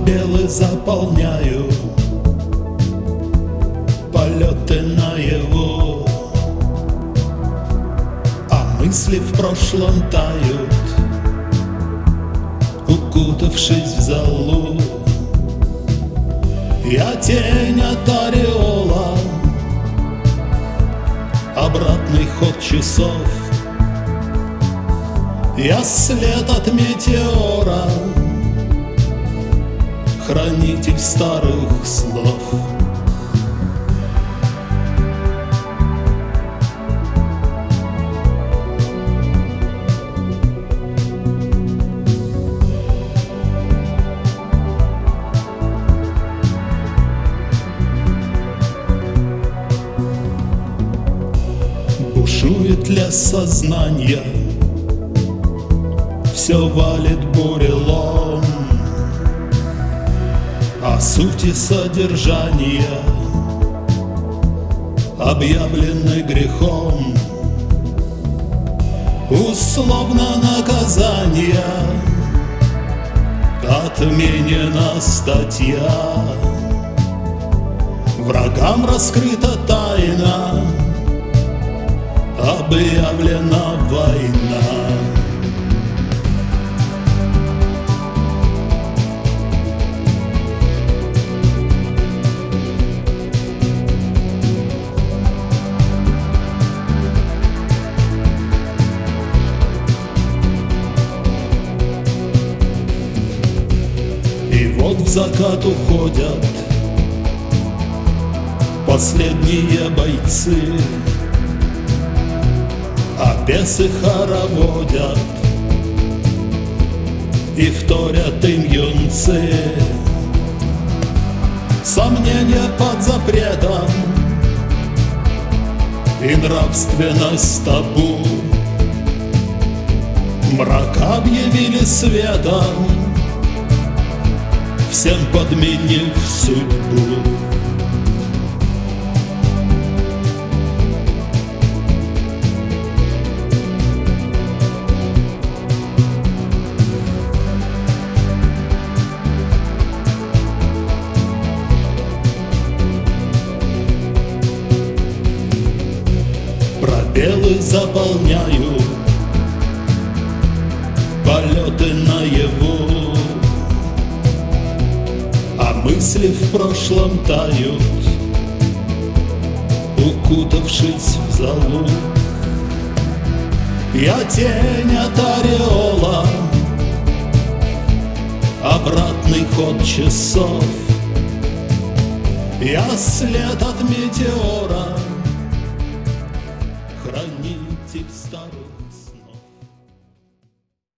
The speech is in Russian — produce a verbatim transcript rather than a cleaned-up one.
Пробелы заполняю полеты наяву, а мысли в прошлом тают, укутавшись в золу. Я тень от ореола, обратный ход часов. Я след от метеора, хранитель старых слов. Бушует лес сознания, все валит бурелом, о сути содержания объявлены грехом. Условно наказание, отменена статья, врагам раскрыта тайна, объявлена война. И вот в закат уходят последние бойцы, а бесы хороводят и вторят им юнцы. Сомнения под запретом и нравственность табу, мрак объявили светом, всем подменив судьбу. Пробелы заполняю полеты наяву, а мысли в прошлом тают, укутавшись в золу. Я тень от ореола, обратный ход часов. Я след от метеора, хранитель старых